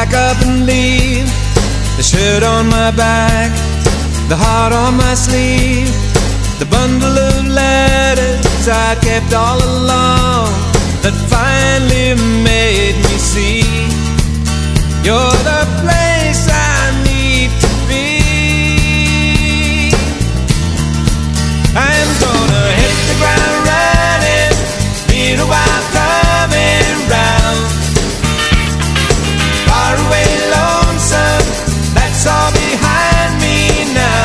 pack up and leave. The shirt on my back, the heart on my sleeve, the bundle of letters I kept all along that finally made me see you're the place I need to be. I'm gonna hit the ground running, need a while coming round. Far away lonesome, that's all behind me now.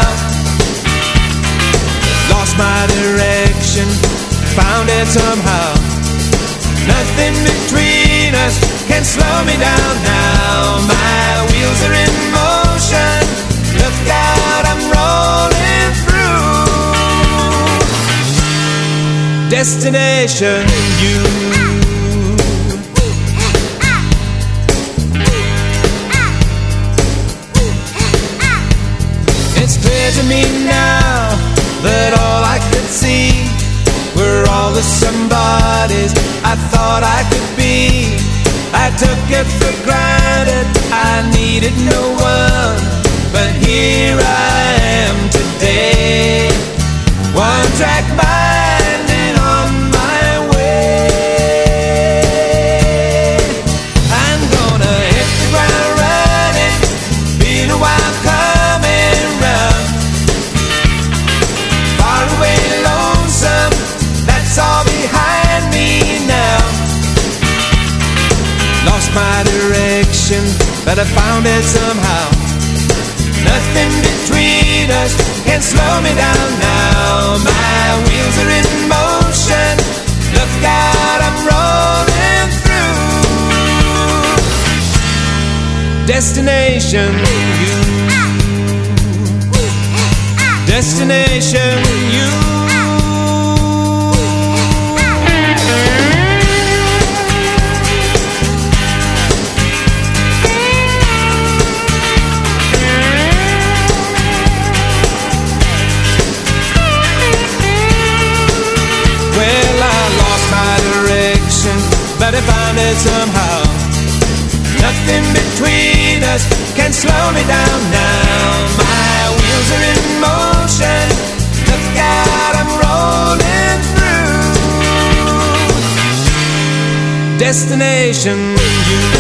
Lost my direction, found it somehow. Nothing between us can slow me down now. My wheels are in motion, look out, I'm rolling through. Destination you. It's clear to me now that all I could see were all the somebodies I thought I could be. I took it for granted, I needed no one, but here I am today. One track mind and on my way. I'm gonna hit the ground running, been a while coming round. Far away lonesome, that's all behind me now. Lost my direction, but I found it somehow. Nothing between us can slow me down now. My wheels are in motion, look out, I'm rolling through. Destination you. Destination you. But I found it somehow. Nothing between us can slow me down now. My wheels are in motion, look out, I'm rolling through. Destination you.